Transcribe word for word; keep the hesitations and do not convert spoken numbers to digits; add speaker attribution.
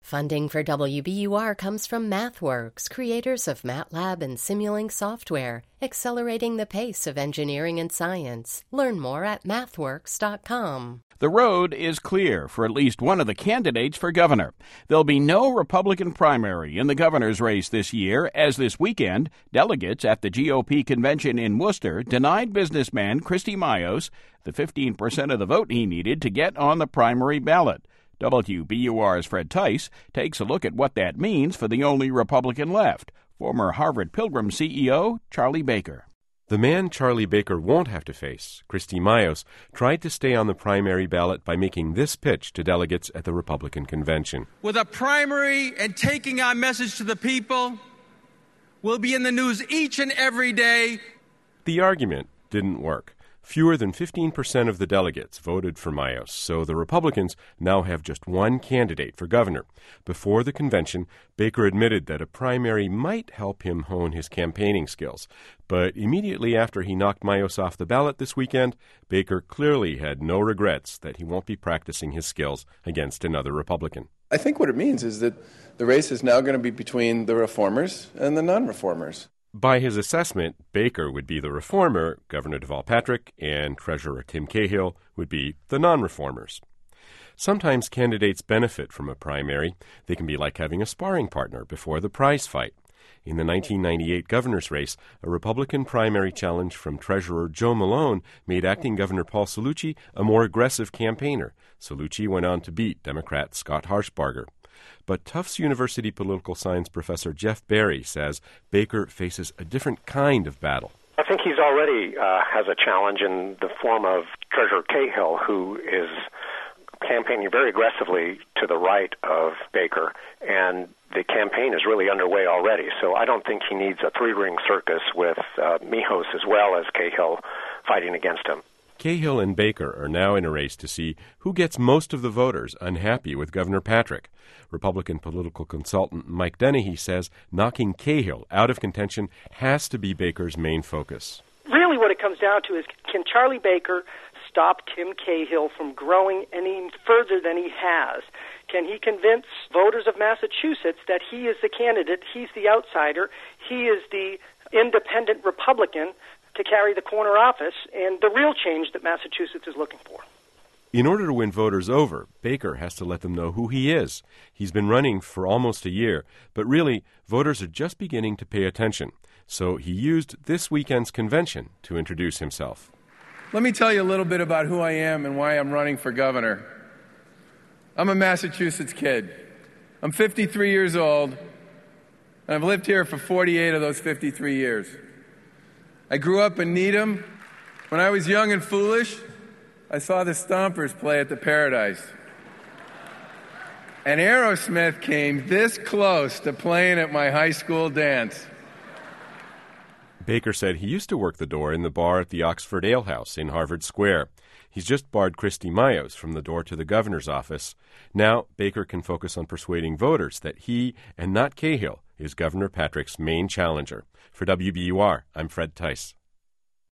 Speaker 1: Funding for W B U R comes from MathWorks, creators of MATLAB and Simulink software, accelerating the pace of engineering and science. Learn more at mathworks dot com.
Speaker 2: The road is clear for at least one of the candidates for governor. There'll be no Republican primary in the governor's race this year, as this weekend, delegates at the G O P convention in Worcester denied businessman Christy Mayos the fifteen percent of the vote he needed to get on the primary ballot. W B U R's Fred Tice takes a look at what that means for the only Republican left, former Harvard Pilgrim C E O Charlie Baker.
Speaker 3: The man Charlie Baker won't have to face, Christy Mayos, tried to stay on the primary ballot by making this pitch to delegates at the Republican convention.
Speaker 4: With a primary and taking our message to the people, we'll be in the news each and every day.
Speaker 3: The argument didn't work. Fewer than fifteen percent of the delegates voted for Mayos, so the Republicans now have just one candidate for governor. Before the convention, Baker admitted that a primary might help him hone his campaigning skills. But immediately after he knocked Mayos off the ballot this weekend, Baker clearly had no regrets that he won't be practicing his skills against another Republican.
Speaker 5: I think what it means is that the race is now going to be between the reformers and the non-reformers.
Speaker 3: By his assessment, Baker would be the reformer, Governor Deval Patrick and Treasurer Tim Cahill would be the non-reformers. Sometimes candidates benefit from a primary. They can be like having a sparring partner before the prize fight. In the nineteen ninety-eight governor's race, a Republican primary challenge from Treasurer Joe Malone made acting Governor Paul Cellucci a more aggressive campaigner. Cellucci went on to beat Democrat Scott Harshbarger. But Tufts University political science professor Jeff Berry says Baker faces a different kind of battle.
Speaker 6: I think he's already uh, has a challenge in the form of Treasurer Cahill, who is campaigning very aggressively to the right of Baker, and the campaign is really underway already. So I don't think he needs a three-ring circus with uh, Mayos as well as Cahill fighting against him.
Speaker 3: Cahill and Baker are now in a race to see who gets most of the voters unhappy with Governor Patrick. Republican political consultant Mike Dennehy says knocking Cahill out of contention has to be Baker's main focus.
Speaker 7: Really what it comes down to is, can Charlie Baker stop Tim Cahill from growing any further than he has? Can he convince voters of Massachusetts that he is the candidate, he's the outsider, he is the independent Republican to carry the corner office and the real change that Massachusetts is looking for?
Speaker 3: In order to win voters over, Baker has to let them know who he is. He's been running for almost a year, but really, voters are just beginning to pay attention. So he used this weekend's convention to introduce himself.
Speaker 5: Let me tell you a little bit about who I am and why I'm running for governor. I'm a Massachusetts kid. I'm fifty-three years old, and I've lived here for forty-eight of those fifty-three years. I grew up in Needham. When I was young and foolish, I saw the Stompers play at the Paradise. And Aerosmith came this close to playing at my high school dance.
Speaker 3: Baker said he used to work the door in the bar at the Oxford Ale House in Harvard Square. He's just barred Christy Mayos from the door to the governor's office. Now, Baker can focus on persuading voters that he, and not Cahill, is Governor Patrick's main challenger. For W B U R, I'm Fred Tice.